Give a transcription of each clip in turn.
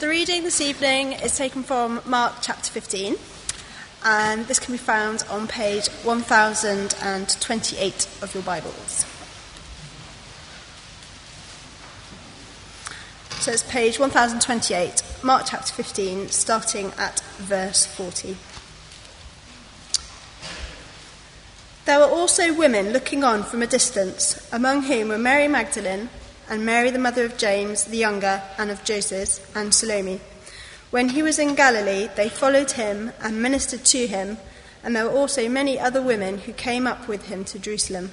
The reading this evening is taken from Mark chapter 15, and this can be found on page 1028 of your Bibles. So it's page 1028, Mark chapter 15, starting at verse 40. There were also women looking on from a distance, among whom were Mary Magdalene, and Mary the mother of James the younger, and of Joseph, and Salome. When he was in Galilee, they followed him and ministered to him, and there were also many other women who came up with him to Jerusalem.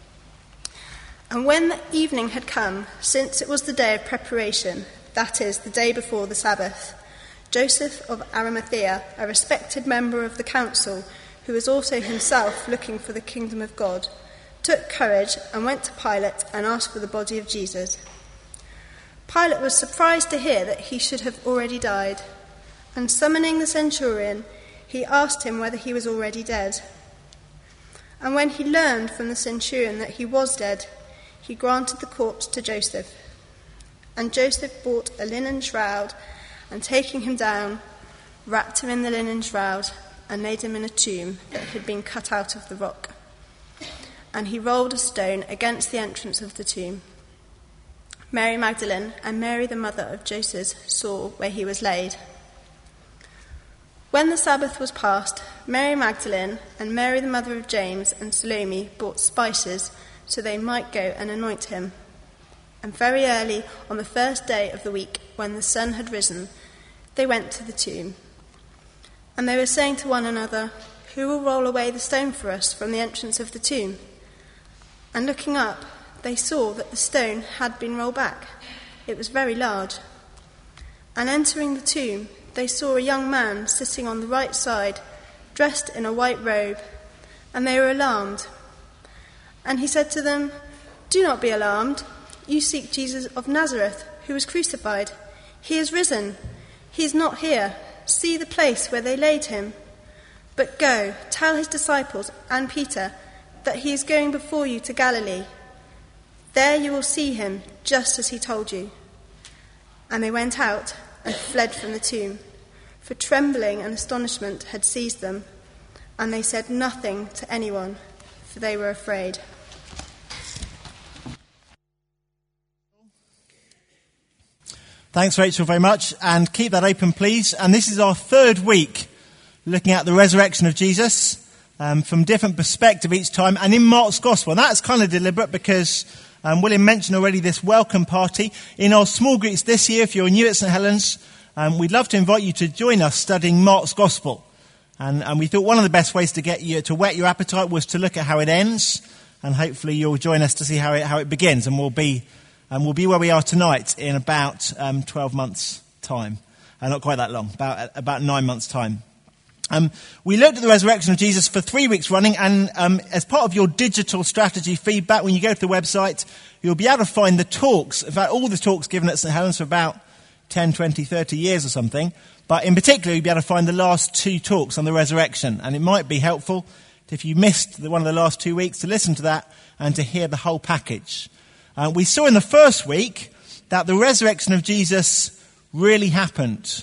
And when the evening had come, since it was the day of preparation, that is, the day before the Sabbath, Joseph of Arimathea, a respected member of the council, who was also himself looking for the kingdom of God, took courage and went to Pilate and asked for the body of Jesus. Pilate was surprised to hear that he should have already died, and summoning the centurion, he asked him whether he was already dead. And when he learned from the centurion that he was dead, he granted the corpse to Joseph. And Joseph bought a linen shroud, and taking him down, wrapped him in the linen shroud, and laid him in a tomb that had been cut out of the rock. And he rolled a stone against the entrance of the tomb. Mary Magdalene and Mary the mother of Joseph saw where he was laid. When the Sabbath was past, Mary Magdalene and Mary the mother of James and Salome bought spices so they might go and anoint him. And very early on the first day of the week, when the sun had risen, they went to the tomb. And they were saying to one another, "Who will roll away the stone for us from the entrance of the tomb?" And looking up, they saw that the stone had been rolled back. It was very large. And entering the tomb, they saw a young man sitting on the right side, dressed in a white robe, and they were alarmed. And he said to them, "Do not be alarmed. You seek Jesus of Nazareth, who was crucified. He is risen. He is not here. See the place where they laid him. But go, tell his disciples and Peter that he is going before you to Galilee. There you will see him, just as he told you." And they went out and fled from the tomb, for trembling and astonishment had seized them, and they said nothing to anyone, for they were afraid. Thanks, Rachel, very much, and keep that open, please. And this is our third week looking at the resurrection of Jesus from different perspective each time, and in Mark's Gospel. And that's kind of deliberate because William mentioned already this welcome party. In our small groups this year, if you're new at St Helens, we'd love to invite you to join us studying Mark's Gospel. And we thought one of the best ways to get you to whet your appetite was to look at how it ends, and hopefully you'll join us to see how it begins, and we'll be where we are tonight in about 12 months' time. Not quite that long, about 9 months' time. We looked at the resurrection of Jesus for 3 weeks running, and as part of your digital strategy feedback, when you go to the website, you'll be able to find the talks, in fact, all the talks given at St Helens for about 10, 20, 30 years or something, but in particular, you'll be able to find the last 2 talks on the resurrection, and it might be helpful if you missed one of the last 2 weeks to listen to that and to hear the whole package. We saw in the first week that the resurrection of Jesus really happened.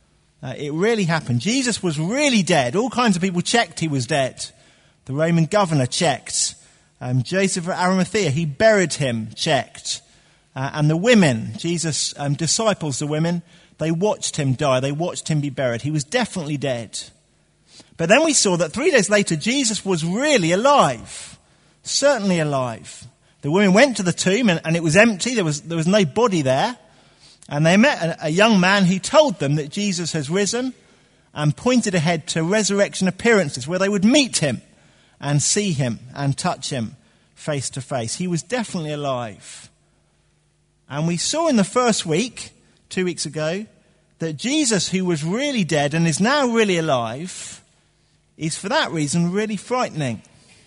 It really happened. Jesus was really dead. All kinds of people checked he was dead. The Roman governor checked. Joseph of Arimathea, he buried him, checked. And the women, Jesus' disciples, the women, they watched him die. They watched him be buried. He was definitely dead. But then we saw that 3 days later, Jesus was really alive. Certainly alive. The women went to the tomb and it was empty. There was no body there. And they met a young man who told them that Jesus has risen and pointed ahead to resurrection appearances where they would meet him and see him and touch him face to face. He was definitely alive. And we saw in the first week, 2 weeks ago, that Jesus, who was really dead and is now really alive, is for that reason really frightening.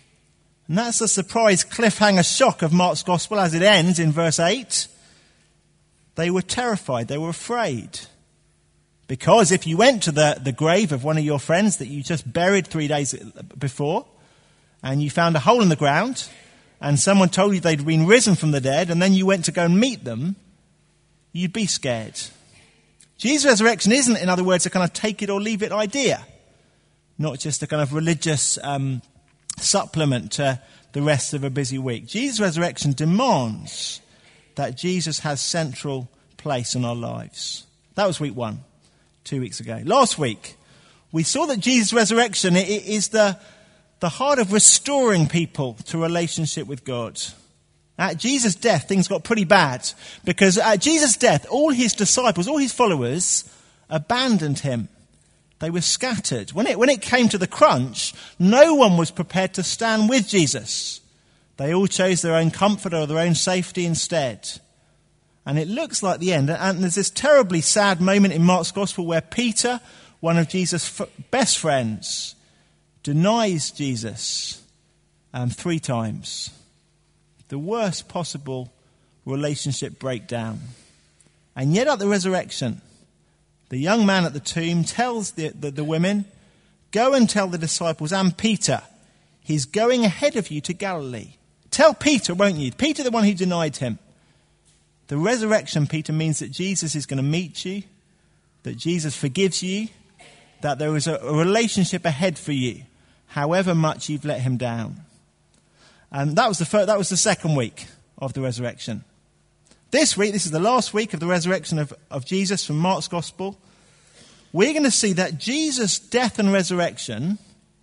And that's the surprise cliffhanger shock of Mark's Gospel as it ends in verse 8. They were terrified, they were afraid. Because if you went to the grave of one of your friends that you just buried 3 days before, and you found a hole in the ground, and someone told you they'd been risen from the dead, and then you went to go and meet them, you'd be scared. Jesus' resurrection isn't, in other words, a kind of take it or leave it idea, not just a kind of religious supplement to the rest of a busy week. Jesus' resurrection demands that Jesus has central place in our lives. That was week 1, 2 weeks ago. Last week, we saw that Jesus' resurrection is the heart of restoring people to relationship with God. At Jesus' death, things got pretty bad, because at Jesus' death, all his disciples, all his followers, abandoned him. They were scattered. When it came to the crunch, no one was prepared to stand with Jesus. They all chose their own comfort or their own safety instead. And it looks like the end. And there's this terribly sad moment in Mark's Gospel where Peter, one of Jesus' best friends, denies Jesus 3 times. The worst possible relationship breakdown. And yet at the resurrection, the young man at the tomb tells the women, "Go and tell the disciples and Peter, he's going ahead of you to Galilee." Tell Peter, won't you? Peter, the one who denied him. The resurrection, Peter, means that Jesus is going to meet you, that Jesus forgives you, that there is a relationship ahead for you, however much you've let him down. And that was the second week of the resurrection. This week, this is the last week of the resurrection of Jesus from Mark's Gospel. We're going to see that Jesus' death and resurrection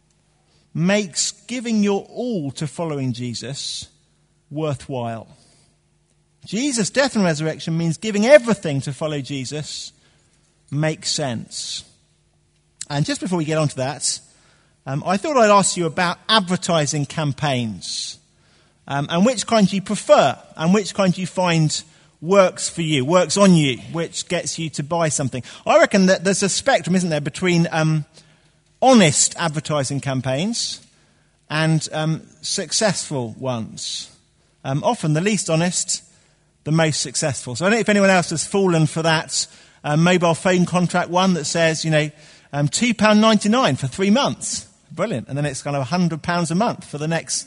makes giving your all to following Jesus worthwhile. Jesus' death and resurrection means giving everything to follow Jesus makes sense. And just before we get on to that, I thought I'd ask you about advertising campaigns and which kind you prefer and which kind you find works for you, works on you, which gets you to buy something. I reckon that there's a spectrum, isn't there, between honest advertising campaigns and successful ones. Often the least honest, the most successful. So I don't know if anyone else has fallen for that mobile phone contract one that says, £2.99 for 3 months. Brilliant. And then it's kind of £100 a month for the next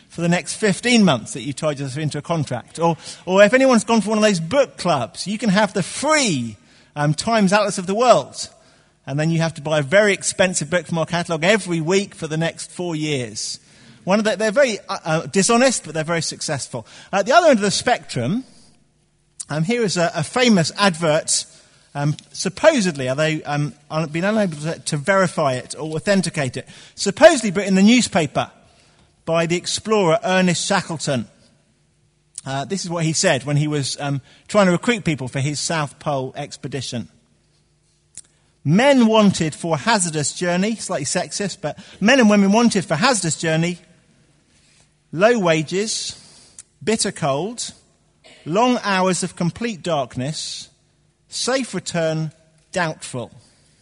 15 months that you tied yourself into a contract. Or if anyone's gone for one of those book clubs, you can have the free Times Atlas of the World. And then you have to buy a very expensive book from our catalogue every week for the next 4 years. They're very dishonest, but they're very successful. At the other end of the spectrum, here is a famous advert. Supposedly, although I've been unable to verify it or authenticate it, supposedly but in the newspaper by the explorer Ernest Shackleton. This is what he said when he was trying to recruit people for his South Pole expedition. Men wanted for hazardous journey, slightly sexist, but men and women wanted for hazardous journey, low wages, bitter cold, long hours of complete darkness, safe return, doubtful.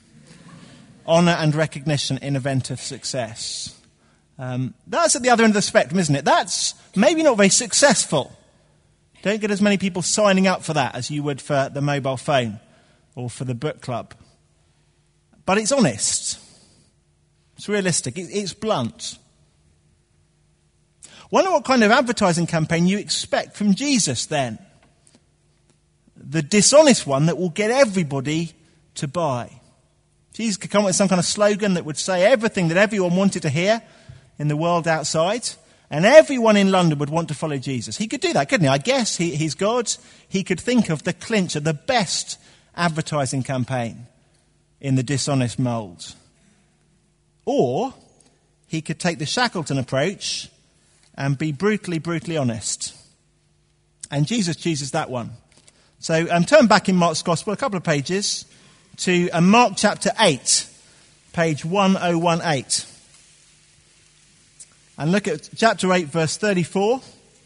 Honour and recognition in event of success. That's at the other end of the spectrum, isn't it? That's maybe not very successful. Don't get as many people signing up for that as you would for the mobile phone or for the book club. But it's honest. It's realistic. It's blunt. Wonder what kind of advertising campaign you expect from Jesus then. The dishonest one that will get everybody to buy. Jesus could come up with some kind of slogan that would say everything that everyone wanted to hear in the world outside, and everyone in London would want to follow Jesus. He could do that, couldn't he? I guess he's God. He could think of the clincher, the best advertising campaign in the dishonest mould. Or he could take the Shackleton approach and be brutally, brutally honest. And Jesus chooses that one. So turn back in Mark's Gospel a couple of pages to Mark chapter 8, page 1018. And look at chapter 8, verse 34.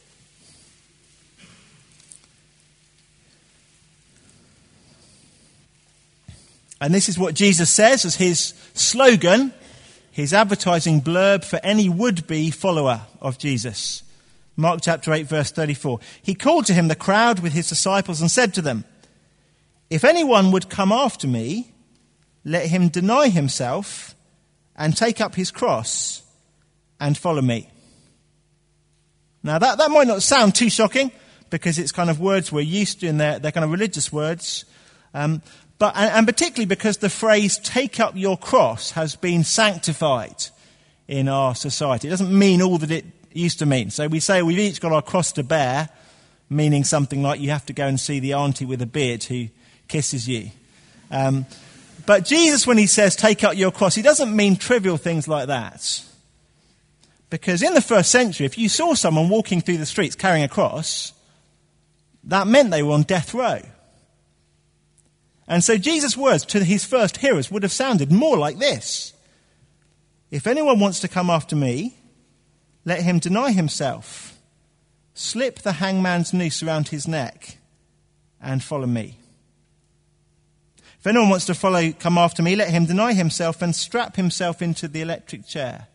And this is what Jesus says as his slogan, his advertising blurb for any would-be follower of Jesus. Mark chapter 8, verse 34. He called to him the crowd with his disciples and said to them, "If anyone would come after me, let him deny himself and take up his cross and follow me." Now that might not sound too shocking because it's kind of words we're used to and they're kind of religious words. And particularly because the phrase "take up your cross" has been sanctified in our society. It doesn't mean all that it used to mean. So we say we've each got our cross to bear, meaning something like you have to go and see the auntie with a beard who kisses you. But Jesus, when he says "take up your cross," he doesn't mean trivial things like that. Because in the first century, if you saw someone walking through the streets carrying a cross, that meant they were on death row. And so Jesus' words to his first hearers would have sounded more like this: "If anyone wants to come after me, let him deny himself, slip the hangman's noose around his neck, and follow me. If anyone wants to come after me, let him deny himself and strap himself into the electric chair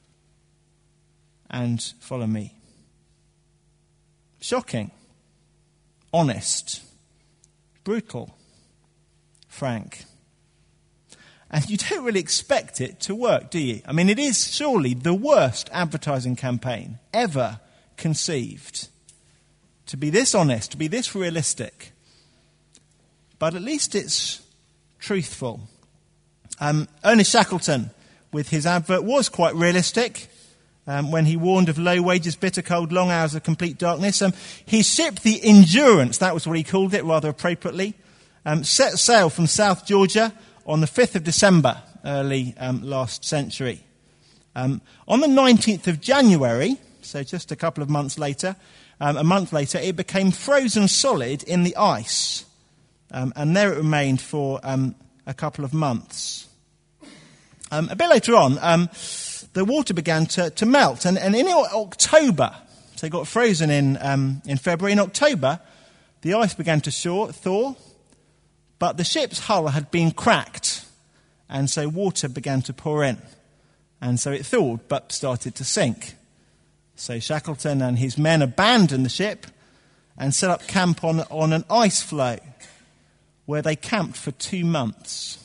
and follow me." Shocking, honest, brutal, frank. And you don't really expect it to work, do you? I mean, it is surely the worst advertising campaign ever conceived. To be this honest, to be this realistic. But at least it's truthful. Ernest Shackleton, with his advert, was quite realistic when he warned of low wages, bitter cold, long hours of complete darkness. His ship, the Endurance, that was what he called it rather appropriately, set sail from South Georgia on the 5th of December, early last century. On the 19th of January, so just a couple of months later, a month later, it became frozen solid in the ice. And there it remained for a couple of months. A bit later on, the water began to melt. And in October, so it got frozen in February. In October, the ice began to thaw. But the ship's hull had been cracked, and so water began to pour in. And so it thawed, but started to sink. So Shackleton and his men abandoned the ship and set up camp on an ice floe, where they camped for 2 months.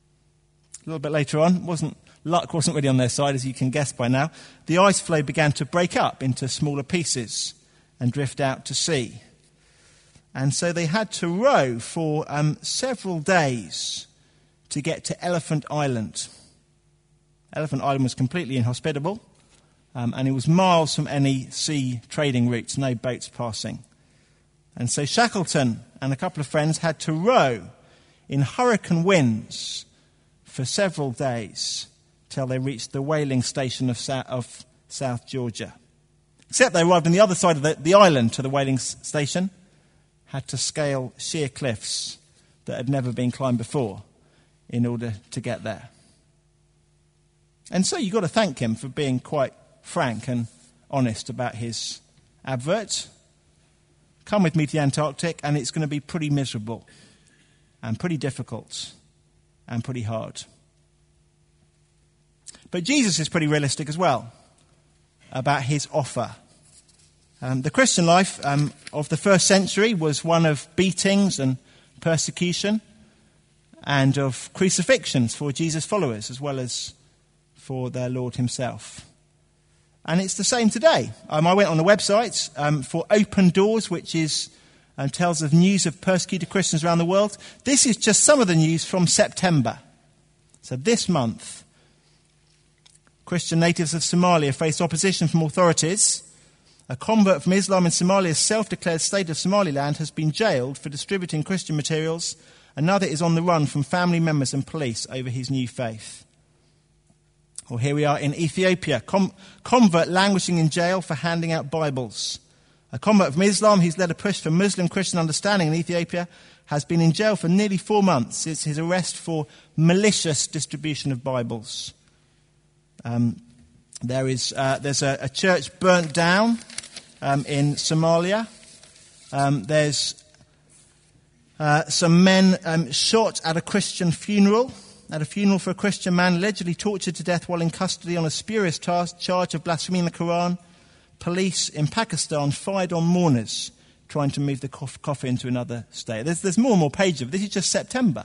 A little bit later on, luck wasn't really on their side, as you can guess by now. The ice floe began to break up into smaller pieces and drift out to sea. And so they had to row for several days to get to Elephant Island. Elephant Island was completely inhospitable, and it was miles from any sea trading routes, no boats passing. And so Shackleton and a couple of friends had to row in hurricane winds for several days till they reached the whaling station of South Georgia. Except they arrived on the other side of the island to the whaling station, had to scale sheer cliffs that had never been climbed before in order to get there. And so you've got to thank him for being quite frank and honest about his advert. Come with me to the Antarctic, and it's going to be pretty miserable and pretty difficult and pretty hard. But Jesus is pretty realistic as well about his offer. The Christian life of the first century was one of beatings and persecution and of crucifixions for Jesus' followers as well as for their Lord himself. And it's the same today. I went on the website for Open Doors, which tells of news of persecuted Christians around the world. This is just some of the news from September. So this month, Christian natives of Somalia face opposition from authorities. A convert from Islam in Somalia's self-declared state of Somaliland has been jailed for distributing Christian materials. Another is on the run from family members and police over his new faith. Or here we are in Ethiopia. Convert languishing in jail for handing out Bibles. A convert from Islam who's led a push for Muslim-Christian understanding in Ethiopia has been in jail for nearly 4 months since his arrest for malicious distribution of Bibles. There's a church burnt down in Somalia. There's some men shot at a Christian funeral. At a funeral for a Christian man allegedly tortured to death while in custody on a spurious charge of blaspheming the Quran. Police in Pakistan fired on mourners trying to move the coffin to another state. There's more and more pages of it. This is just September.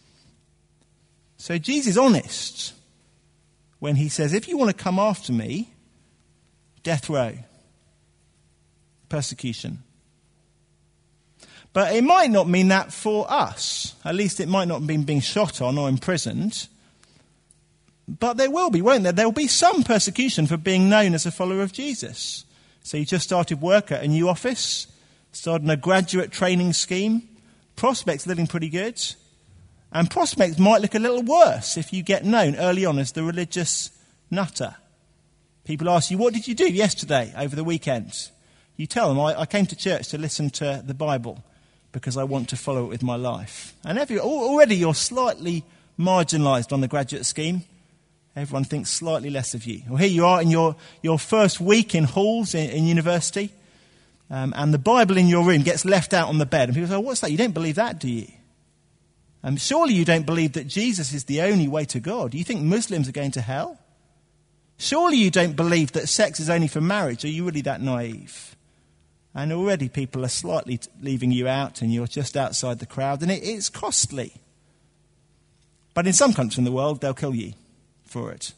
So Jesus is honest when he says, if you want to come after me, death row, persecution. But it might not mean that for us. At least it might not mean being shot on or imprisoned. But there will be, won't there? There will be some persecution for being known as a follower of Jesus. So you just started work at a new office, started a graduate training scheme. Prospects looking pretty good. And prospects might look a little worse if you get known early on as the religious nutter. People ask you, what did you do yesterday over the weekend? You tell them, I came to church to listen to the Bible because I want to follow it with my life. And already you're slightly marginalised on the graduate scheme. Everyone thinks slightly less of you. Well, here you are in your first week in halls in university, and the Bible in your room gets left out on the bed. And people say, oh, what's that? You don't believe that, do you? Surely you don't believe that Jesus is the only way to God. Do you think Muslims are going to hell? Surely you don't believe that sex is only for marriage. Are you really that naive? And already people are slightly leaving you out, and you're just outside the crowd, and it's costly. But in some countries in the world, they'll kill you for it.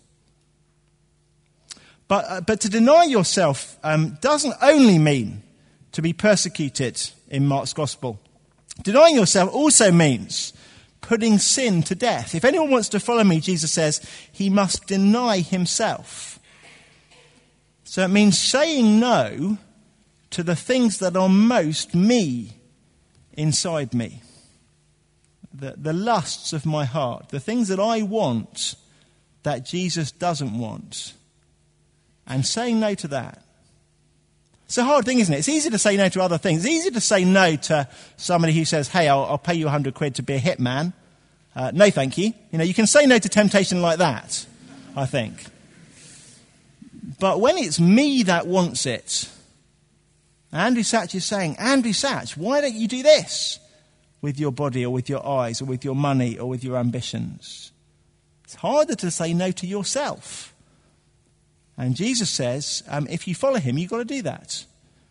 But to deny yourself doesn't only mean to be persecuted in Mark's Gospel. Denying yourself also means putting sin to death. If anyone wants to follow me, Jesus says, he must deny himself. So it means saying no to the things that are most me inside me. The lusts of my heart, the things that I want that Jesus doesn't want, and saying no to that. It's a hard thing, isn't it? It's easy to say no to other things. It's easy to say no to somebody who says, hey, I'll pay you £100 to be a hitman. No, thank you. You can say no to temptation like that, I think. But when it's me that wants it, Andrew Sachs is saying, Andrew Sachs, why don't you do this with your body or with your eyes or with your money or with your ambitions? It's harder to say no to yourself. And Jesus says, if you follow him, you've got to do that.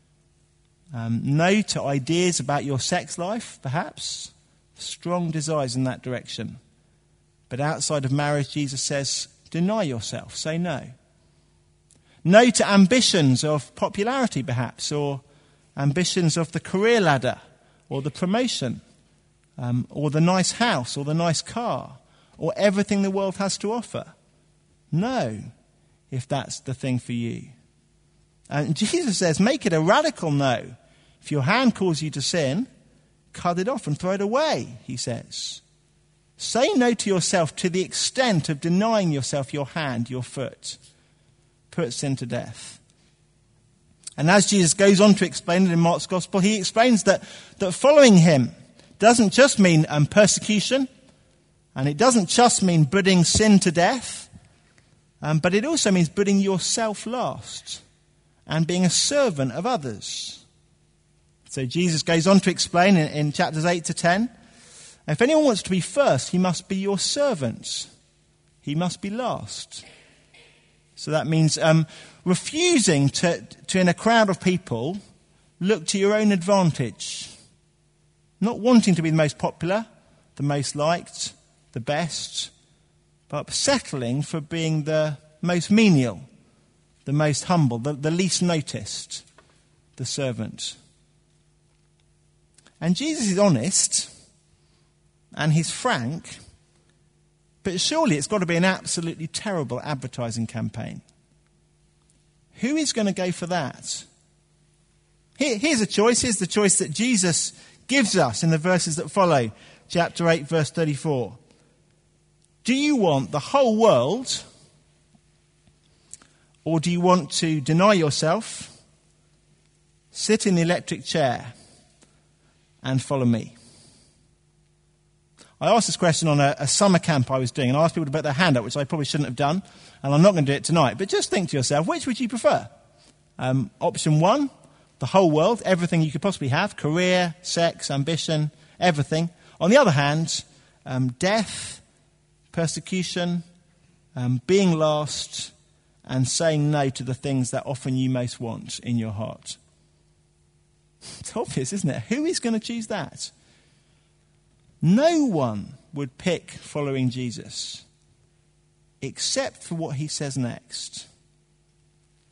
No to ideas about your sex life, perhaps. Strong desires in that direction. But outside of marriage, Jesus says, deny yourself, say no. No to ambitions of popularity, perhaps, or ambitions of the career ladder, or the promotion, or the nice house, or the nice car, or everything the world has to offer. No, if that's the thing for you. And Jesus says, make it a radical no. If your hand calls you to sin, cut it off and throw it away, he says. Say no to yourself to the extent of denying yourself your hand, your foot. Put sin to death. And as Jesus goes on to explain it in Mark's Gospel, he explains that following him doesn't just mean persecution, and it doesn't just mean putting sin to death, but it also means putting yourself last and being a servant of others. So Jesus goes on to explain in chapters 8 to 10, if anyone wants to be first, he must be your servant. He must be last. So that means refusing to, in a crowd of people, look to your own advantage. Not wanting to be the most popular, the most liked, the best, but settling for being the most menial, the most humble, the least noticed, the servant. And Jesus is honest, and he's frank, but surely it's got to be an absolutely terrible advertising campaign. Who is going to go for that? Here's a choice. Here's the choice that Jesus gives us in the verses that follow, chapter 8, verse 34. Do you want the whole world, or do you want to deny yourself, sit in the electric chair, and follow me? I asked this question on a summer camp I was doing, and I asked people to put their hand up, which I probably shouldn't have done, and I'm not going to do it tonight. But just think to yourself, which would you prefer? Option 1, the whole world, everything you could possibly have, career, sex, ambition, everything. On the other hand, death, persecution, being lost, and saying no to the things that often you most want in your heart. It's obvious, isn't it? Who is going to choose that? No one would pick following Jesus, except for what he says next.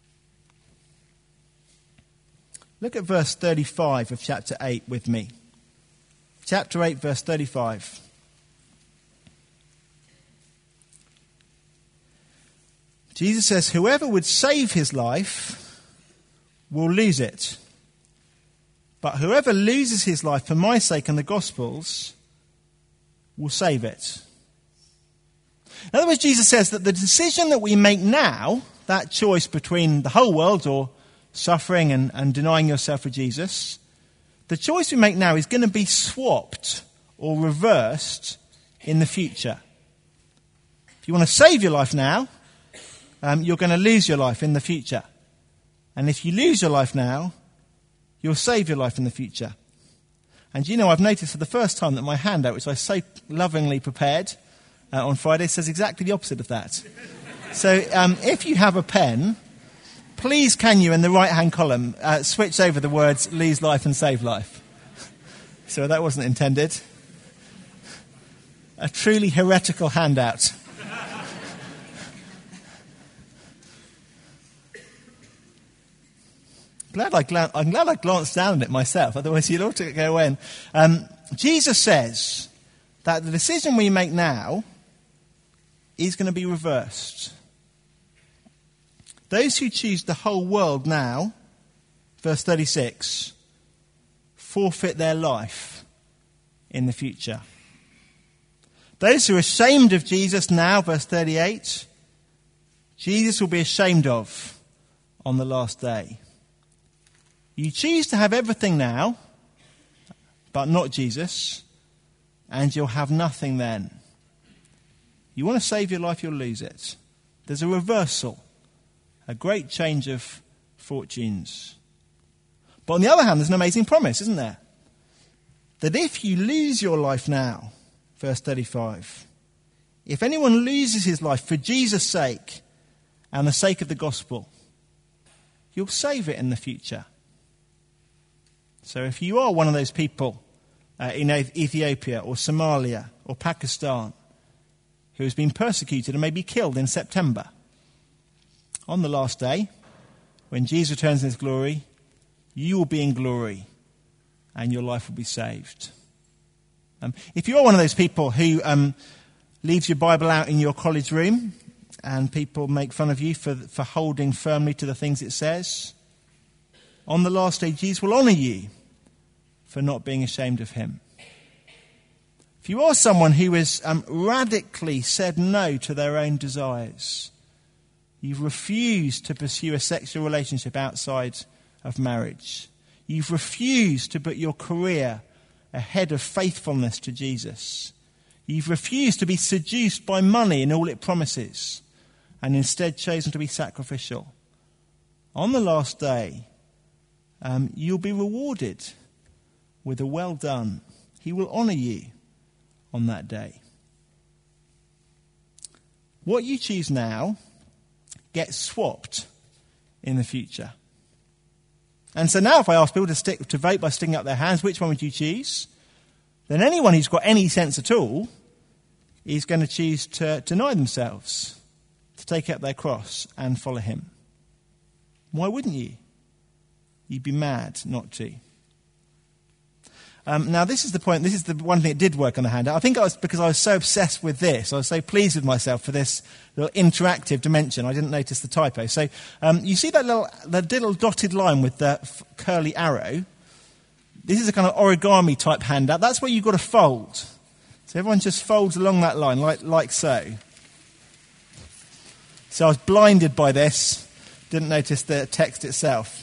Look at verse 35 of chapter 8 with me. chapter 8, verse 35. Jesus says, whoever would save his life will lose it. But whoever loses his life for my sake and the gospel's will save it. In other words, Jesus says that the decision that we make now, that choice between the whole world or suffering and denying yourself for Jesus, the choice we make now is going to be swapped or reversed in the future. If you want to save your life now, you're going to lose your life in the future. And if you lose your life now, you'll save your life in the future. And you know, I've noticed for the first time that my handout, which I so lovingly prepared on Friday, says exactly the opposite of that. So if you have a pen, please can you, in the right-hand column, switch over the words lose life and save life. So that wasn't intended. A truly heretical handout. I'm glad I glanced down at it myself, otherwise you'd ought to go away. Jesus says that the decision we make now is going to be reversed. Those who choose the whole world now, verse 36, forfeit their life in the future. Those who are ashamed of Jesus now, verse 38, Jesus will be ashamed of on the last day. You choose to have everything now, but not Jesus, and you'll have nothing then. You want to save your life, you'll lose it. There's a reversal, a great change of fortunes. But on the other hand, there's an amazing promise, isn't there? That if you lose your life now, verse 35, if anyone loses his life for Jesus' sake and the sake of the gospel, you'll save it in the future. So if you are one of those people in Ethiopia or Somalia or Pakistan who has been persecuted and may be killed in September, on the last day, when Jesus returns in his glory, you will be in glory and your life will be saved. If you are one of those people who leaves your Bible out in your college room and people make fun of you for holding firmly to the things it says, on the last day, Jesus will honour you for not being ashamed of him. If you are someone who has radically said no to their own desires, you've refused to pursue a sexual relationship outside of marriage, you've refused to put your career ahead of faithfulness to Jesus, you've refused to be seduced by money and all it promises, and instead chosen to be sacrificial, on the last day, you'll be rewarded with a well done. He will honour you on that day. What you choose now gets swapped in the future. And so now if I ask people to vote by sticking up their hands, which one would you choose? Then anyone who's got any sense at all is going to choose to deny themselves, to take up their cross and follow him. Why wouldn't you? You'd be mad not to. Now, this is the point. This is the one thing that did work on the handout. I think because I was so obsessed with this. I was so pleased with myself for this little interactive dimension. I didn't notice the typo. So you see that little dotted line with the curly arrow? This is a kind of origami type handout. That's where you've got to fold. So everyone just folds along that line, like so. So I was blinded by this. Didn't notice the text itself.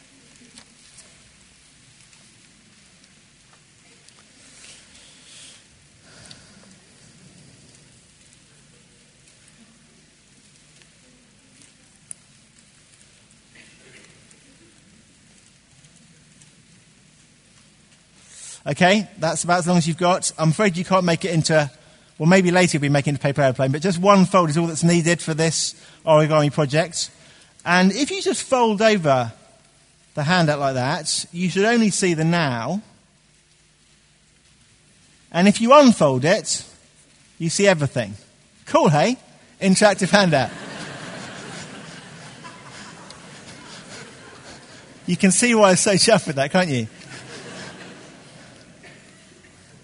Okay, that's about as long as you've got. I'm afraid you can't make it into, well, maybe later you'll be making it into paper airplane, but just one fold is all that's needed for this origami project. And if you just fold over the handout like that, you should only see the now. And if you unfold it, you see everything. Cool, hey? Interactive handout. You can see why I was so chuffed with that, can't you?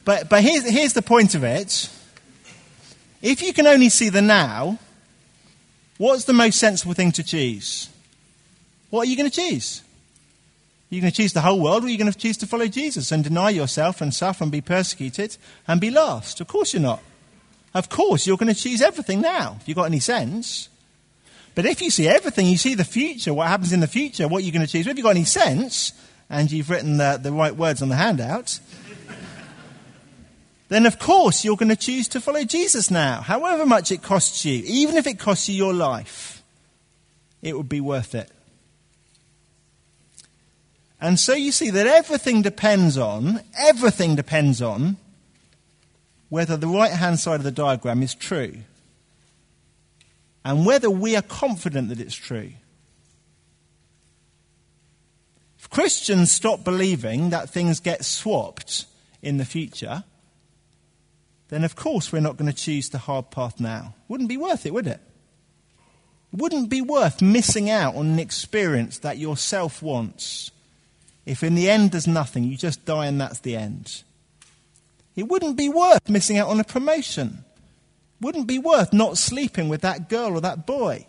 But here's the point of it. If you can only see the now, what's the most sensible thing to choose? What are you going to choose? Are you going to choose the whole world, or are you going to choose to follow Jesus and deny yourself and suffer and be persecuted and be last? Of course you're not. Of course you're going to choose everything now, if you've got any sense. But if you see everything, you see the future, what happens in the future, what you're going to choose. If you've got any sense, and you've written the right words on the handout, then of course you're going to choose to follow Jesus now. However much it costs you, even if it costs you your life, it would be worth it. And so you see that everything depends on whether the right-hand side of the diagram is true and whether we are confident that it's true. If Christians stop believing that things get swapped in the future, then of course we're not going to choose the hard path now. Wouldn't be worth it, would it? It wouldn't be worth missing out on an experience that yourself wants. If in the end there's nothing, you just die and that's the end. It wouldn't be worth missing out on a promotion. It wouldn't be worth not sleeping with that girl or that boy.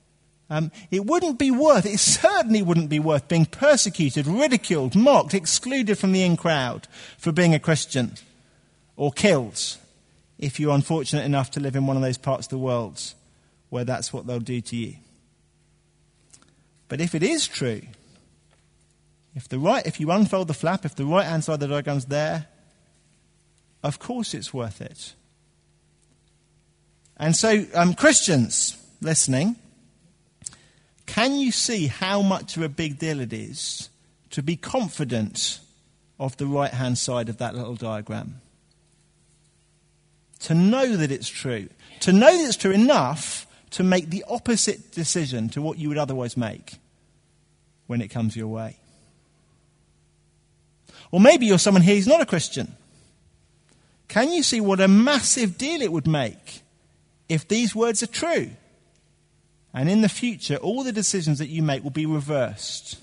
It certainly wouldn't be worth being persecuted, ridiculed, mocked, excluded from the in crowd for being a Christian, or killed if you're unfortunate enough to live in one of those parts of the world where that's what they'll do to you. But if it is true, if you unfold the flap, if the right-hand side of the diagram's there, of course it's worth it. And so, Christians listening, can you see how much of a big deal it is to be confident of the right-hand side of that little diagram? To know that it's true. To know that it's true enough to make the opposite decision to what you would otherwise make when it comes your way. Or maybe you're someone here who's not a Christian. Can you see what a massive deal it would make if these words are true? And in the future, all the decisions that you make will be reversed.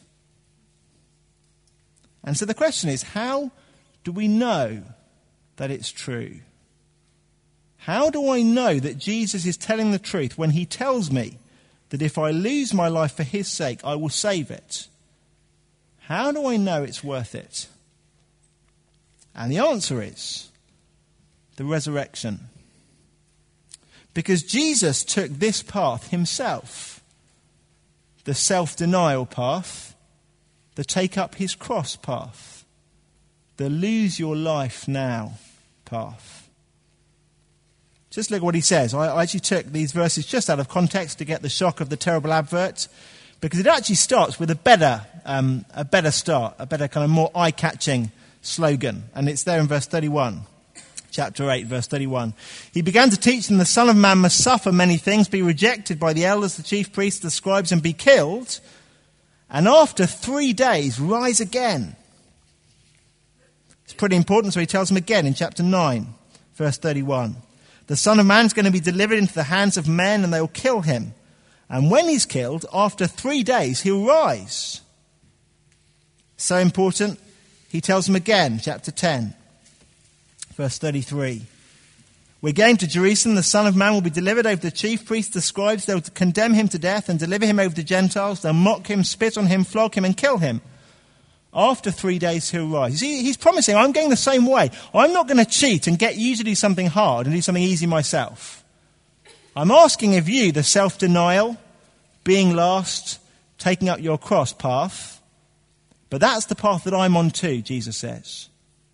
And so the question is, how do we know that it's true? How do I know that Jesus is telling the truth when he tells me that if I lose my life for his sake, I will save it? How do I know it's worth it? And the answer is the resurrection. Because Jesus took this path himself, the self-denial path, the take up his cross path, the lose your life now path. Just look at what he says. I actually took these verses just out of context to get the shock of the terrible advert, because it actually starts with a better start, a better kind of more eye-catching slogan. And it's there in verse 31. Chapter 8, verse 31. He began to teach them the Son of Man must suffer many things, be rejected by the elders, the chief priests, the scribes, and be killed, and after 3 days rise again. It's pretty important, so he tells them again in chapter 9, verse 31. The Son of Man's going to be delivered into the hands of men, and they will kill him. And when he's killed, after 3 days, he'll rise. So important, he tells them again, chapter 10. Verse 33. We're going to Jerusalem. The Son of Man will be delivered over the chief priests, the scribes. They'll condemn him to death and deliver him over to Gentiles. They'll mock him, spit on him, flog him, and kill him. After 3 days, he'll rise. You see, he's promising, I'm going the same way. I'm not going to cheat and get you to do something hard and do something easy myself. I'm asking of you the self-denial, being last, taking up your cross path. But that's the path that I'm on too, Jesus says.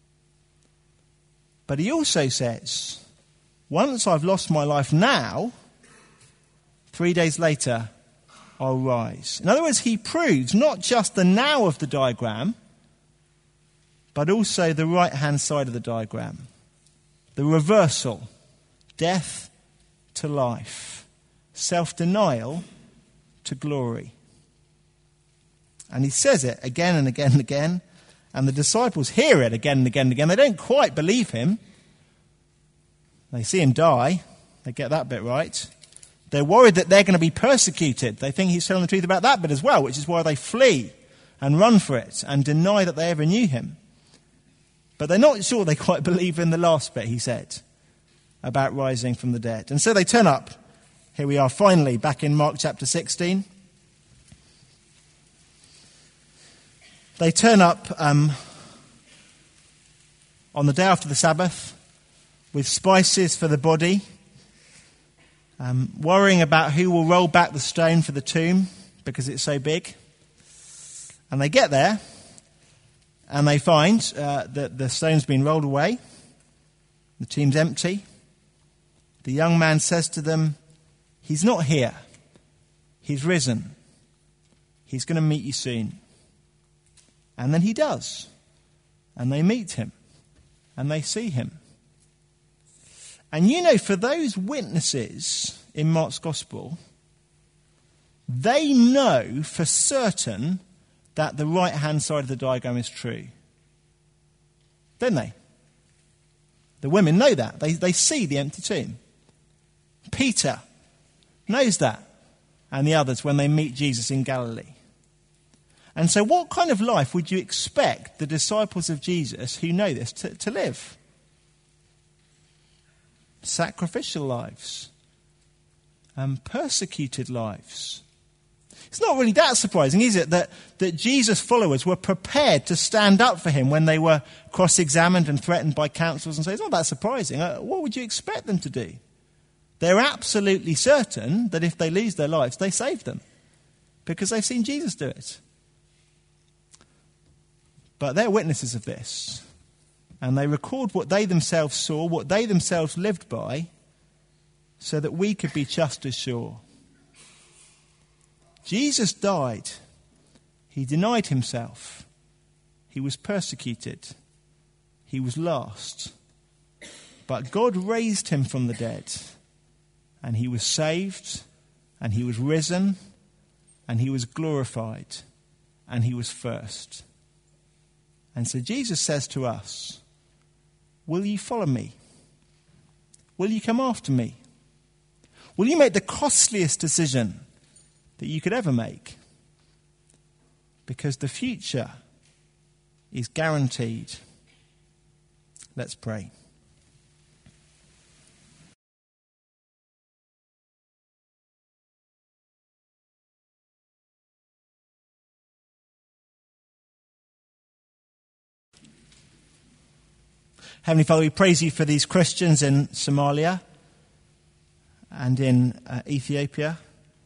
But he also says, once I've lost my life now, 3 days later, I'll rise. In other words, he proves not just the now of the diagram, but also the right-hand side of the diagram. The reversal, death to life, self-denial to glory. And he says it again and again and again. And the disciples hear it again and again and again. They don't quite believe him. They see him die. They get that bit right. They're worried that they're going to be persecuted. They think he's telling the truth about that bit as well, which is why they flee and run for it and deny that they ever knew him. But they're not sure they quite believe in the last bit he said about rising from the dead. And so they turn up. Here we are finally back in Mark chapter 16. They turn up on the day after the Sabbath with spices for the body, worrying about who will roll back the stone for the tomb because it's so big. And they get there and they find that the stone's been rolled away. The tomb's empty. The young man says to them, "He's not here. He's risen. He's going to meet you soon." And then he does. And they meet him. And they see him. And you know, for those witnesses in Mark's Gospel, they know for certain that the right-hand side of the diagram is true. Don't they? The women know that. They see the empty tomb. Peter knows that. And the others when they meet Jesus in Galilee. And so what kind of life would you expect the disciples of Jesus who know this to live? Sacrificial lives. Persecuted lives. It's not really that surprising, is it, that Jesus' followers were prepared to stand up for him when they were cross-examined and threatened by councils and say, it's not that surprising. What would you expect them to do? They're absolutely certain that if they lose their lives, they save them because they've seen Jesus do it. But they're witnesses of this. And they record what they themselves saw, what they themselves lived by, so that we could be just as sure. Jesus died. He denied himself. He was persecuted. He was lost. But God raised him from the dead. And he was saved. And he was risen. And he was glorified. And he was first. And so Jesus says to us, will you follow me? Will you come after me? Will you make the costliest decision that you could ever make? Because the future is guaranteed. Let's pray. Heavenly Father, we praise you for these Christians in Somalia and in Ethiopia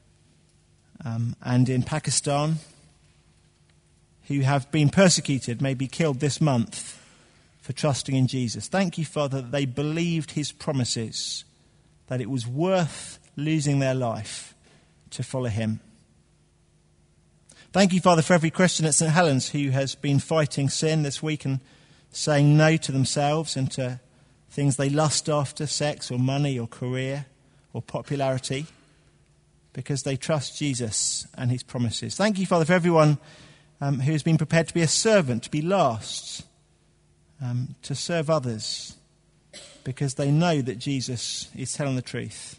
and in Pakistan who have been persecuted, may be killed this month for trusting in Jesus. Thank you, Father, that they believed his promises, that it was worth losing their life to follow him. Thank you, Father, for every Christian at St. Helens who has been fighting sin this week and saying no to themselves and to things they lust after, sex or money or career or popularity, because they trust Jesus and his promises. Thank you, Father, for everyone who has been prepared to be a servant, to be last, to serve others, because they know that Jesus is telling the truth.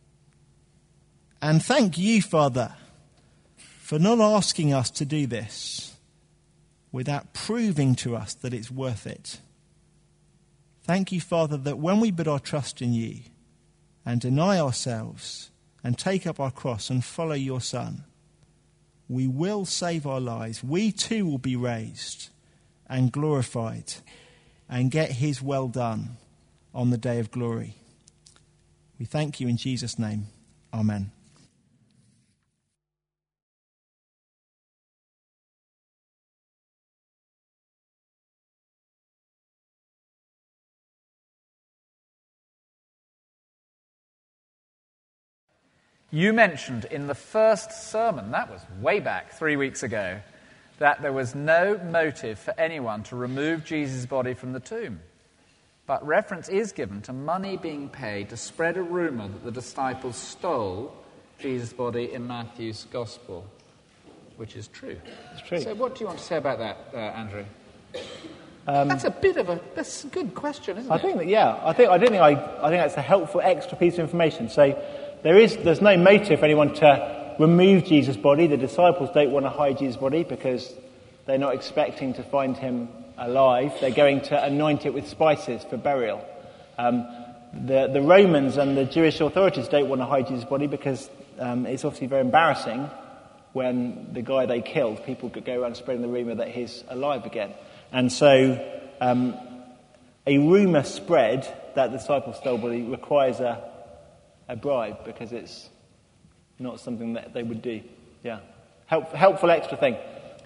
And thank you, Father, for not asking us to do this without proving to us that it's worth it. Thank you, Father, that when we put our trust in you and deny ourselves and take up our cross and follow your Son, we will save our lives. We too will be raised and glorified and get his well done on the day of glory. We thank you in Jesus' name. Amen. You mentioned in the first sermon, that was way back 3 weeks ago, that there was no motive for anyone to remove Jesus' body from the tomb. But reference is given to money being paid to spread a rumour that the disciples stole Jesus' body in Matthew's Gospel, which is true. It's true. So what do you want to say about that, Andrew? That's a good question, isn't it? I think that's a helpful extra piece of information. So there's no motive for anyone to remove Jesus' body. The disciples don't want to hide Jesus' body because they're not expecting to find him alive, they're going to anoint it with spices for burial. The Romans and the Jewish authorities don't want to hide Jesus' body because it's obviously very embarrassing when the guy they killed, people could go around spreading the rumour that he's alive again. And so a rumour spread that the disciples stole body requires a bribe because it's not something that they would do. Yeah, helpful extra thing.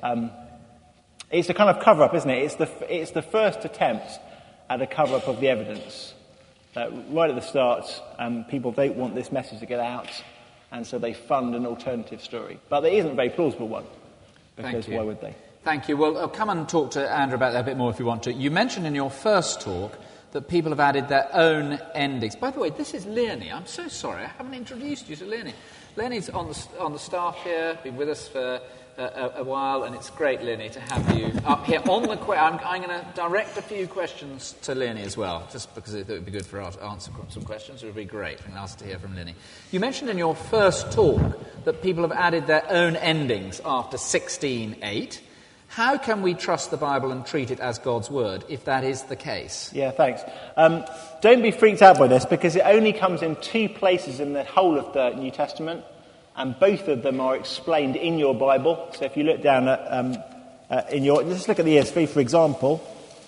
It's a kind of cover-up, isn't it? It's the first attempt at a cover-up of the evidence. Right at the start, people don't want this message to get out, and so they fund an alternative story. But there isn't a very plausible one, because why would they? Thank you. Well, come and talk to Andrew about that a bit more if you want to. You mentioned in your first talk that people have added their own endings. By the way, this is Leonie. I'm so sorry, I haven't introduced you to Leonie. Leonie's on the staff here, been with us for a while, and it's great, Leonie, to have you up here on the I'm going to direct a few questions to Leonie as well, just because it would be good for us to answer some questions. It would be great and ask to hear from Leonie. You mentioned in your first talk that people have added their own endings after 16:8. How can we trust the Bible and treat it as God's word if that is the case? Yeah, thanks. Don't be freaked out by this because it only comes in 2 places in the whole of the New Testament, and both of them are explained in your Bible. So if you look down at just look at the ESV, for example,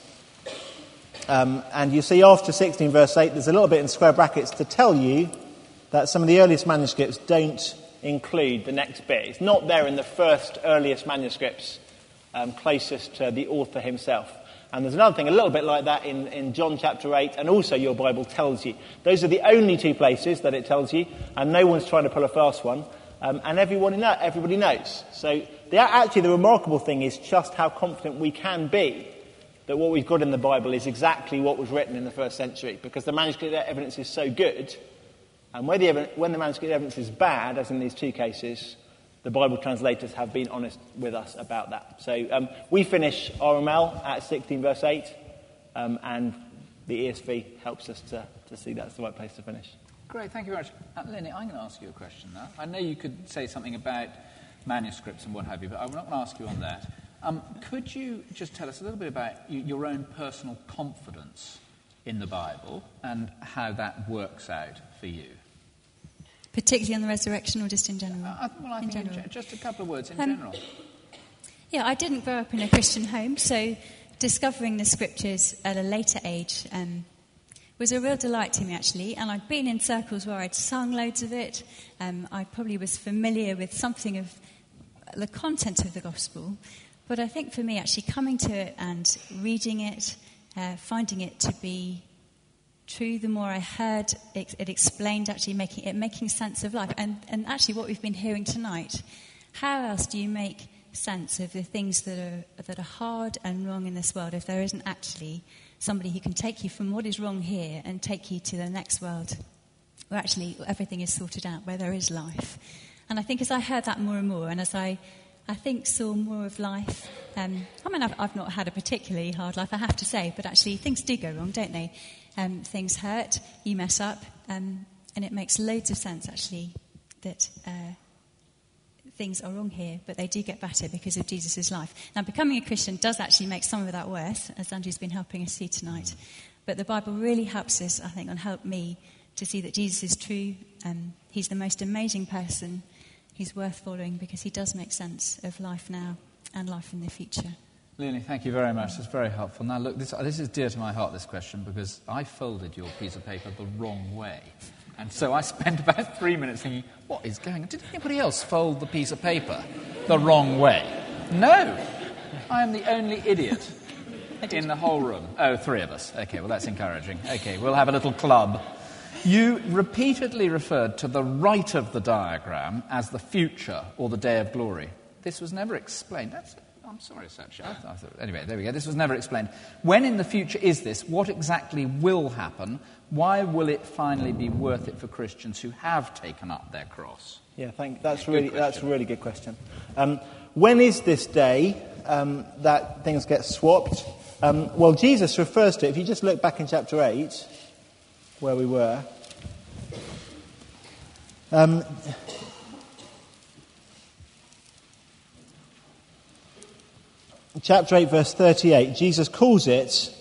and you see after 16 verse 8, there's a little bit in square brackets to tell you that some of the earliest manuscripts don't include the next bit. It's not there in the first earliest manuscripts closest to the author himself. And there's another thing a little bit like that in John chapter 8, and also your Bible tells you. Those are the only 2 places that it tells you, and no one's trying to pull a fast one, and everybody knows. So the remarkable thing is just how confident we can be that what we've got in the Bible is exactly what was written in the first century, because the manuscript evidence is so good, and when the manuscript evidence is bad, as in these 2 cases, the Bible translators have been honest with us about that. So we finish RML at 16 verse 8, and the ESV helps us to see that's the right place to finish. Great, thank you very much. Lenny, I'm going to ask you a question now. I know you could say something about manuscripts and what have you, but I'm not going to ask you on that. Could you just tell us a little bit about your own personal confidence in the Bible and how that works out for you? Particularly on the resurrection or just in general? I think just a couple of words in general. Yeah, I didn't grow up in a Christian home, so discovering the scriptures at a later age was a real delight to me, actually. And I'd been in circles where I'd sung loads of it. I probably was familiar with something of the content of the gospel. But I think for me, actually, coming to it and reading it, finding it to be true, the more I heard it explained, actually making sense of life. And actually what we've been hearing tonight, how else do you make sense of the things that are hard and wrong in this world if there isn't actually somebody who can take you from what is wrong here and take you to the next world where actually everything is sorted out, where there is life. And I think as I heard that more and more, and as I think saw more of life, I've not had a particularly hard life, I have to say, but actually things do go wrong, don't they? Things hurt, you mess up, and it makes loads of sense, actually, that things are wrong here, but they do get better because of Jesus' life. Now, becoming a Christian does actually make some of that worse, as Andrew's been helping us see tonight. But the Bible really helps us, I think, and helped me to see that Jesus is true. He's the most amazing person. He's worth following because he does make sense of life now and life in the future. Leonie, thank you very much. That's very helpful. Now, look, this is dear to my heart, this question, because I folded your piece of paper the wrong way. And so I spent about 3 minutes thinking, what is going on? Did anybody else fold the piece of paper the wrong way? No. I am the only idiot in the whole room. Oh, 3 of us. Okay, well, that's encouraging. Okay, we'll have a little club. You repeatedly referred to the right of the diagram as the future or the day of glory. This was never explained. I'm sorry, Satya. Anyway, there we go. This was never explained. When in the future is this? What exactly will happen? Why will it finally be worth it for Christians who have taken up their cross? Yeah, that's a really good question. When is this day that things get swapped? Well, Jesus refers to it. If you just look back in chapter 8, where we were, chapter 8, verse 38, Jesus calls it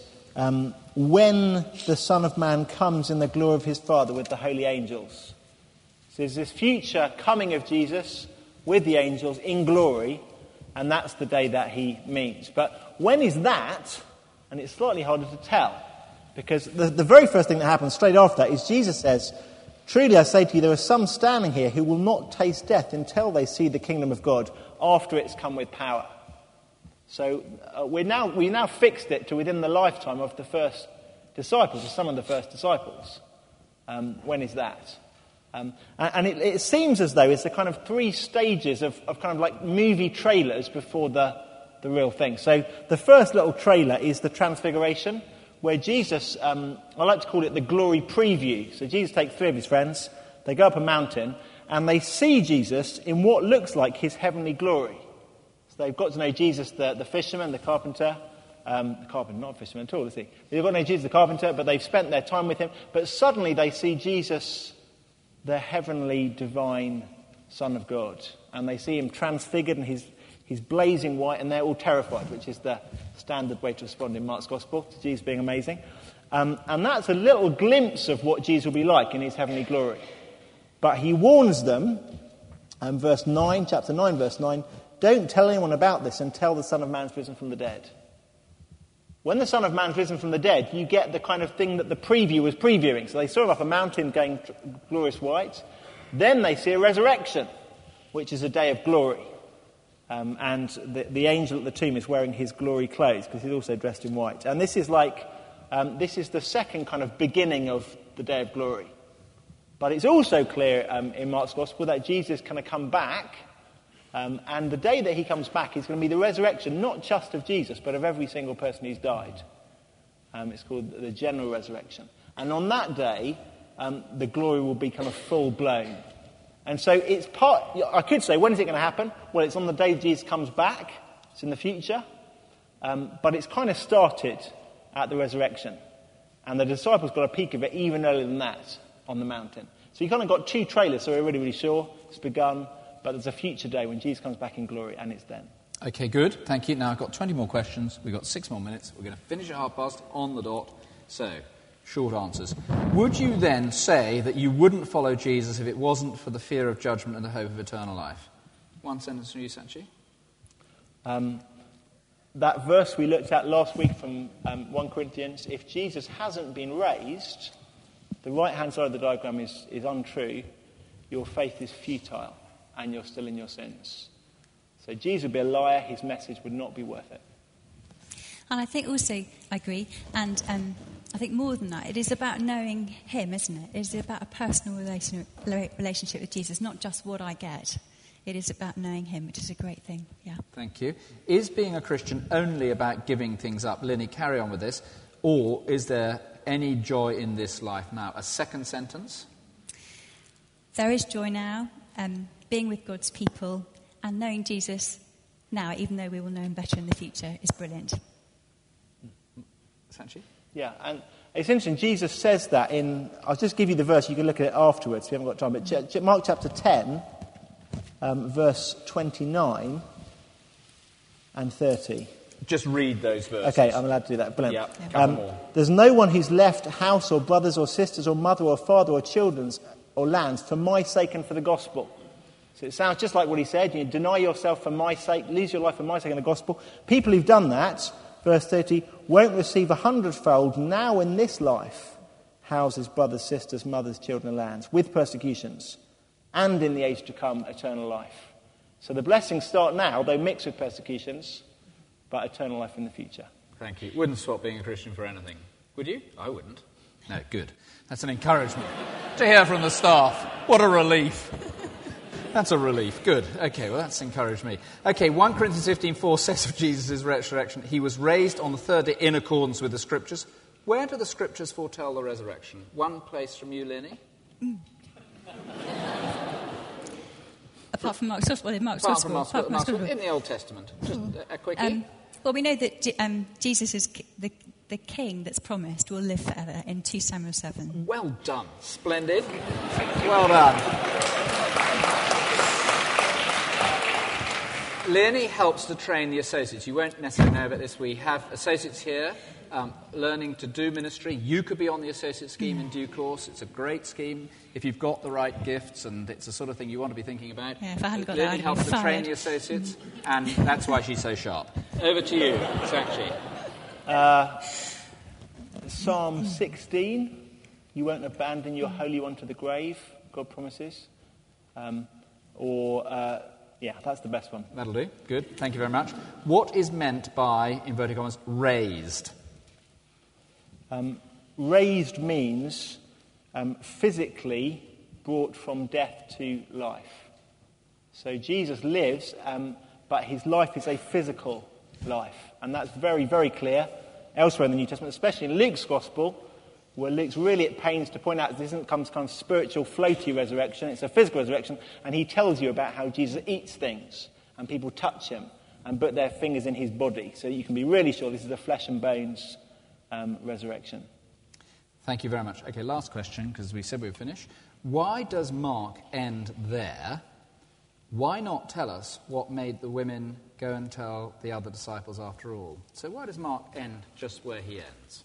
when the Son of Man comes in the glory of his Father with the holy angels. So there's this future coming of Jesus with the angels in glory, and that's the day that he meets. But when is that? And it's slightly harder to tell, because the very first thing that happens straight after that is Jesus says, "Truly I say to you, there are some standing here who will not taste death until they see the kingdom of God after it's come with power." So we now fixed it to within the lifetime of the first disciples, or some of the first disciples. When is that? And it seems as though it's the kind of three stages of kind of like movie trailers before the real thing. So the first little trailer is the Transfiguration, where Jesus, I like to call it the glory preview. So Jesus takes three of his friends, they go up a mountain, and they see Jesus in what looks like his heavenly glory. So they've got to know Jesus, the fisherman, the carpenter. Not a fisherman at all, is he? They've got to know Jesus, the carpenter, but they've spent their time with him. But suddenly they see Jesus, the heavenly, divine Son of God. And they see him transfigured, and he's blazing white, and they're all terrified, which is the standard way to respond in Mark's Gospel to Jesus being amazing. And that's a little glimpse of what Jesus will be like in his heavenly glory. But he warns them, chapter 9, verse 9, "Don't tell anyone about this until the Son of Man's risen from the dead." When the Son of Man's risen from the dead, you get the kind of thing that the preview was previewing. So they saw him up a mountain going glorious white. Then they see a resurrection, which is a day of glory. And the angel at the tomb is wearing his glory clothes because he's also dressed in white. And this is the second kind of beginning of the day of glory. But it's also clear in Mark's Gospel that Jesus is going to come back. And the day that he comes back is going to be the resurrection, not just of Jesus, but of every single person who's died. It's called the general resurrection. And on that day, the glory will be kind of full-blown. And so it's I could say, when is it going to happen? Well, it's on the day Jesus comes back. It's in the future. But it's kind of started at the resurrection. And the disciples got a peek of it even earlier than that on the mountain. So you kind of got two trailers, so we're really, really sure it's begun. But there's a future day when Jesus comes back in glory, and it's then. Okay, good. Thank you. Now I've got 20 more questions. We've got 6 more minutes. We're going to finish at past on the dot. So, short answers. Would you then say that you wouldn't follow Jesus if it wasn't for the fear of judgment and the hope of eternal life? One sentence from you, Sanchi. That verse we looked at last week from 1 Corinthians, if Jesus hasn't been raised, the right-hand side of the diagram is untrue, your faith is futile, and you're still in your sins. So Jesus would be a liar, his message would not be worth it. And I think also, I agree, and I think more than that, it is about knowing him, isn't it? It is about a personal relationship with Jesus, not just what I get. It is about knowing him, which is a great thing, yeah. Thank you. Is being a Christian only about giving things up? Linny, carry on with this. Or is there any joy in this life now? A second sentence? There is joy now, being with God's people, and knowing Jesus now, even though we will know him better in the future, is brilliant. Sanchi? Yeah, and it's interesting, Jesus says that I'll just give you the verse, you can look at it afterwards if you haven't got time, but Mark chapter 10, verse 29 and 30. Just read those verses. Okay, I'm allowed to do that. Brilliant. Yeah, couple more. There's no one who's left house or brothers or sisters or mother or father or children or lands for my sake and for the gospel. So it sounds just like what he said. You deny yourself for my sake, lose your life for my sake and the gospel. People who've done that, verse 30, won't receive 100-fold now in this life, houses, brothers, sisters, mothers, children and lands, with persecutions, and in the age to come, eternal life. So the blessings start now, though mixed with persecutions, but eternal life in the future. Thank you. Wouldn't swap being a Christian for anything. Would you? I wouldn't. No, good. That's an encouragement to hear from the staff. What a relief. That's a relief. Good. Okay, well, that's encouraged me. Okay, 1 Corinthians 15:4 says of Jesus' resurrection, he was raised on the third day in accordance with the Scriptures. Where do the Scriptures foretell the resurrection? One place from you, Lenny? Apart from Mark's Gospel, in Mark's Apart from Gospel. Mark's Gospel. In the Old Testament. Just a quickie. Well, we know that Jesus is the king that's promised will live forever in 2 Samuel 7. Well done. Splendid. Well done. Leonie helps to train the associates. You won't necessarily know about this. We have associates here learning to do ministry. You could be on the associate scheme in due course. It's a great scheme if you've got the right gifts, and it's the sort of thing you want to be thinking about. Yeah, if I hadn't got Leonie that, helps to train the associates, and that's why she's so sharp. Over to you, Sachi. Psalm 16, you won't abandon your Holy One to the grave, God promises. Yeah, that's the best one. That'll do. Good. Thank you very much. What is meant by, inverted commas, raised? Raised means physically brought from death to life. So Jesus lives, but his life is a physical life. And that's very, very clear elsewhere in the New Testament, especially in Luke's Gospel, where Luke's really at pains to point out this isn't some kind of spiritual, floaty resurrection, it's a physical resurrection, and he tells you about how Jesus eats things, and people touch him and put their fingers in his body. So you can be really sure this is a flesh and bones resurrection. Thank you very much. Okay, last question, because we said we would finish. Why does Mark end there? Why not tell us what made the women go and tell the other disciples after all? So why does Mark end just where he ends?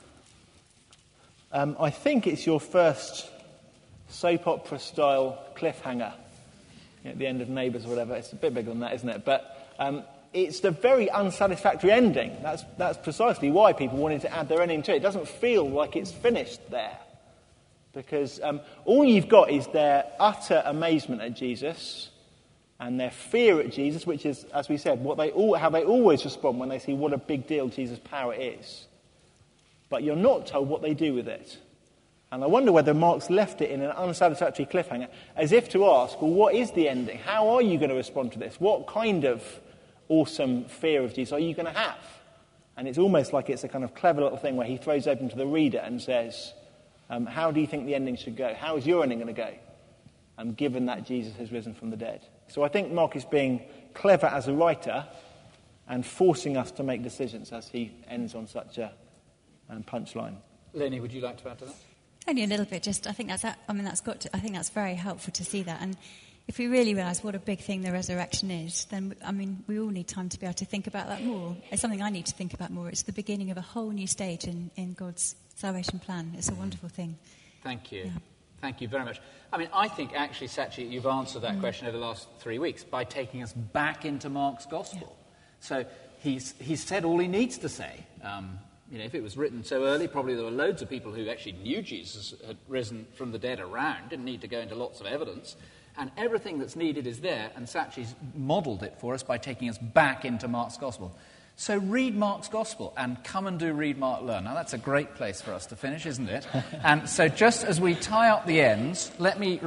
I think it's your first soap opera-style cliffhanger at the end of Neighbours or whatever. It's a bit bigger than that, isn't it? But it's a very unsatisfactory ending. That's precisely why people wanted to add their ending to it. It doesn't feel like it's finished there. Because all you've got is their utter amazement at Jesus and their fear at Jesus, which is, as we said, how they always respond when they see what a big deal Jesus' power is. But you're not told what they do with it. And I wonder whether Mark's left it in an unsatisfactory cliffhanger, as if to ask, well, what is the ending? How are you going to respond to this? What kind of awesome fear of Jesus are you going to have? And it's almost like it's a kind of clever little thing where he throws open to the reader and says, how do you think the ending should go? How is your ending going to go? Given that Jesus has risen from the dead. So I think Mark is being clever as a writer and forcing us to make decisions as he ends on such a punchline. Lenny, would you like to add to that? Only a little bit. I think that's very helpful to see that. And if we really realise what a big thing the resurrection is, then we all need time to be able to think about that more. It's something I need to think about more. It's the beginning of a whole new stage in God's salvation plan. It's a wonderful thing. Thank you. Yeah. Thank you very much. I think actually, Sachi, you've answered that question over the last 3 weeks by taking us back into Mark's Gospel. Yeah. So he's said all he needs to say. If it was written so early, probably there were loads of people who actually knew Jesus had risen from the dead around, didn't need to go into lots of evidence. And everything that's needed is there, and Sachi's modelled it for us by taking us back into Mark's Gospel. So read Mark's Gospel and come and do Read, Mark, Learn. Now, that's a great place for us to finish, isn't it? And so just as we tie up the ends, let me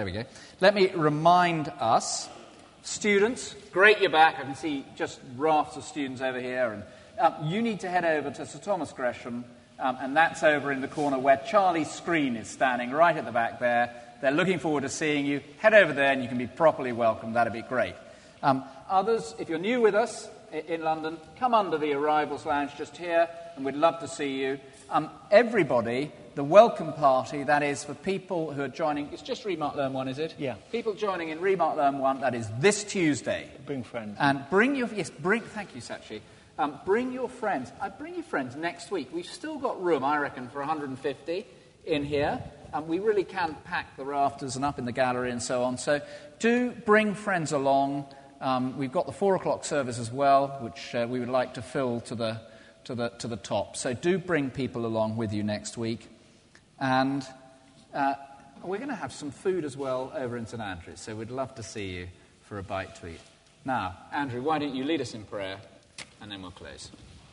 remind us, students, great you're back. I can see just rafts of students over here, and you need to head over to Sir Thomas Gresham, and that's over in the corner where Charlie's screen is standing, right at the back there. They're looking forward to seeing you. Head over there and you can be properly welcomed. That'd be great. Others, if you're new with us in London, come under the Arrivals Lounge just here, and we'd love to see you. Everybody, the welcome party, that is for people who are joining, it's just Read, Mark, Learn 1, is it? Yeah. People joining in Read, Mark, Learn 1, that is this Tuesday. Bring friends. And thank you, Sachi. Bring your friends. Bring your friends next week. We've still got room, I reckon, for 150 in here. We really can pack the rafters and up in the gallery and so on. So do bring friends along. We've got the 4:00 service as well, which we would like to fill to the top. So do bring people along with you next week. And we're going to have some food as well over in St Andrews. So we'd love to see you for a bite to eat. Now, Andrew, why don't you lead us in prayer? And then we'll close.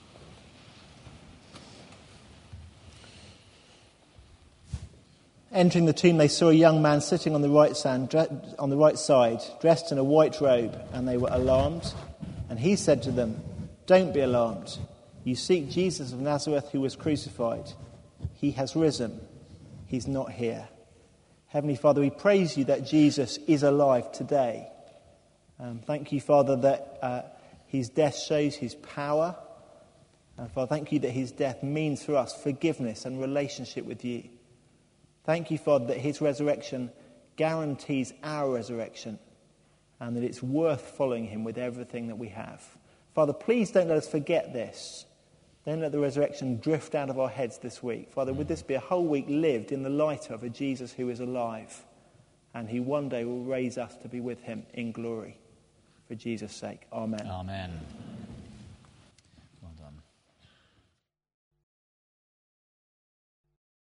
Entering the tomb, they saw a young man sitting on the right side, dressed in a white robe, and they were alarmed. And he said to them, "Don't be alarmed. You seek Jesus of Nazareth who was crucified. He has risen. He's not here." Heavenly Father, we praise you that Jesus is alive today. Thank you, Father, that his death shows his power. And Father, thank you that his death means for us forgiveness and relationship with you. Thank you, Father, that his resurrection guarantees our resurrection. and that it's worth following him with everything that we have. Father, please don't let us forget this. Don't let the resurrection drift out of our heads this week. Father, would this be a whole week lived in the light of a Jesus who is alive, and he one day will raise us to be with him in glory. For Jesus' sake. Amen. Amen.